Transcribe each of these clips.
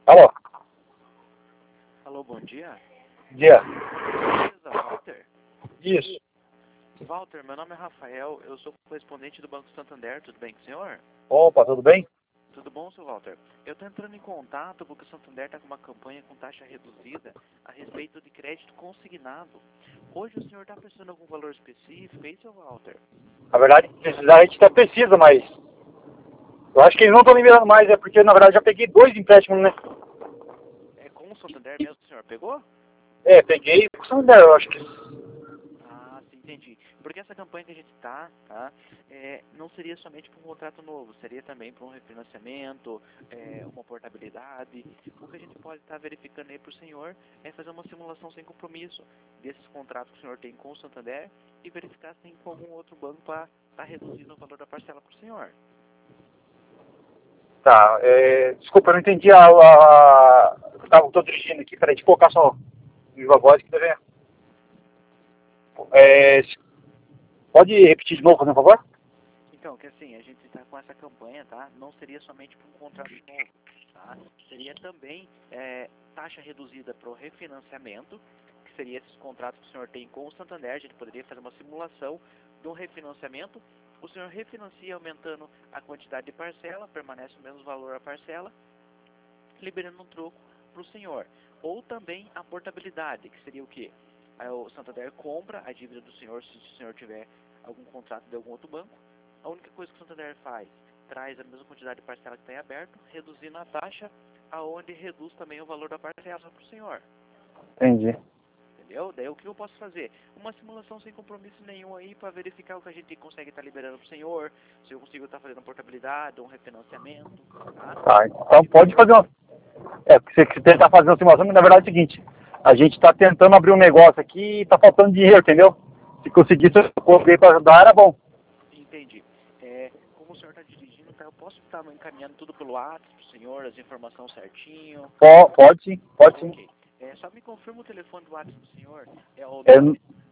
Alô? Alô, bom dia. Dia. Beleza, Walter? Isso. Walter, meu nome é Rafael, eu sou correspondente do Banco Santander, tudo bem com o senhor? Opa, tudo bem? Tudo bom, seu Walter? Eu estou entrando em contato porque o Santander está com uma campanha com taxa reduzida a respeito de crédito consignado. Hoje o senhor está precisando de algum valor específico, é isso, seu Walter? Na verdade, precisar a gente até precisa, mas eu acho que eles não estão liberando mais, é porque na verdade já peguei 2 empréstimos, né? É com o Santander mesmo que o senhor pegou? É, peguei com o Santander, eu acho que. Ah, sim, entendi. Porque essa campanha que a gente tá, não seria somente para um contrato novo, seria também para um refinanciamento, uma portabilidade. O que a gente pode estar verificando aí para o senhor é fazer uma simulação sem compromisso desses contratos que o senhor tem com o Santander e verificar se tem com algum outro banco para estar reduzindo o valor da parcela para o senhor. Tá, desculpa, eu não entendi eu tô dirigindo aqui, peraí, deixa eu colocar só viva voz que deve. É, pode repetir de novo, por favor? Então, que assim, a gente está com essa campanha, tá? Não seria somente para um contrato novo, tá? Seria também taxa reduzida para o refinanciamento, que seria esses contratos que o senhor tem com o Santander. A gente poderia fazer uma simulação de um refinanciamento. O senhor refinancia aumentando a quantidade de parcela, permanece o mesmo valor a parcela, liberando um troco para o senhor. Ou também a portabilidade, que seria o quê? O Santander compra a dívida do senhor, se o senhor tiver algum contrato de algum outro banco. A única coisa que o Santander faz, traz a mesma quantidade de parcela que está em aberto, reduzindo a taxa, aonde reduz também o valor da parcela para o senhor. Entendi. Entendeu? Daí o que eu posso fazer? Uma simulação sem compromisso nenhum aí para verificar o que a gente consegue estar liberando para o senhor, se eu consigo estar fazendo portabilidade, um refinanciamento, tá? Tá, então pode fazer uma. Porque você tentar fazer uma simulação, mas na verdade é o seguinte, a gente está tentando abrir um negócio aqui e tá faltando dinheiro, entendeu? Se conseguisse alguém para ajudar, era bom. Entendi. Como o senhor está dirigindo, tá, eu posso estar encaminhando tudo pelo WhatsApp para o senhor, as informações certinho? Pode sim, pode sim. Ok. Só me confirma o telefone do WhatsApp do senhor. É o É,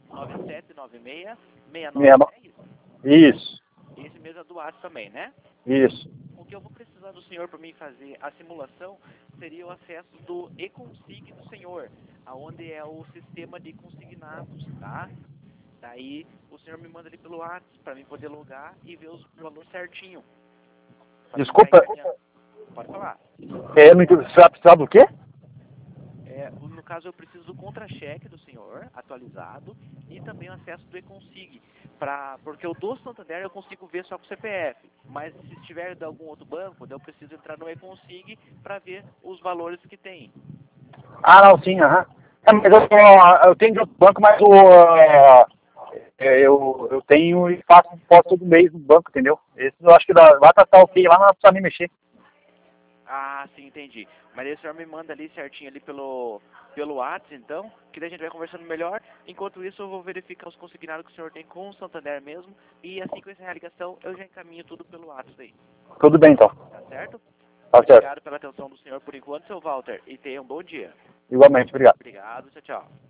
9796-6910? isso, Esse mesmo é do WhatsApp também, né? isso. O que eu vou precisar do senhor para mim fazer a simulação seria o acesso do e-consig do senhor, aonde é o sistema de consignados, tá? Daí o senhor me manda ali pelo WhatsApp para mim poder logar e ver os valores certinho. Para mim estar Desculpa, encaminhando. Pode falar. não entendi, você vai precisar do quê? No caso, eu preciso do contra-cheque do senhor, atualizado, e também o acesso do e-consig. Porque o do Santander eu consigo ver só com o CPF, mas se tiver de algum outro banco, daí eu preciso entrar no e-consig para ver os valores que tem. Ah, não, sim, aham. Mas eu tenho de outro banco, mas eu tenho e posso todo mês no banco, entendeu? Esse eu acho que vai estar ok lá, não precisa nem mexer. Ah, sim, entendi. Mas aí o senhor me manda ali certinho ali pelo WhatsApp, então, que daí a gente vai conversando melhor. Enquanto isso, eu vou verificar os consignados que o senhor tem com o Santander mesmo. E assim que eu encerrar a ligação, eu já encaminho tudo pelo WhatsApp aí. Tudo bem, então. Tá certo? Tá certo. Obrigado pela atenção do senhor por enquanto, seu Walter. E tenha um bom dia. Igualmente, obrigado. Obrigado, tchau, tchau.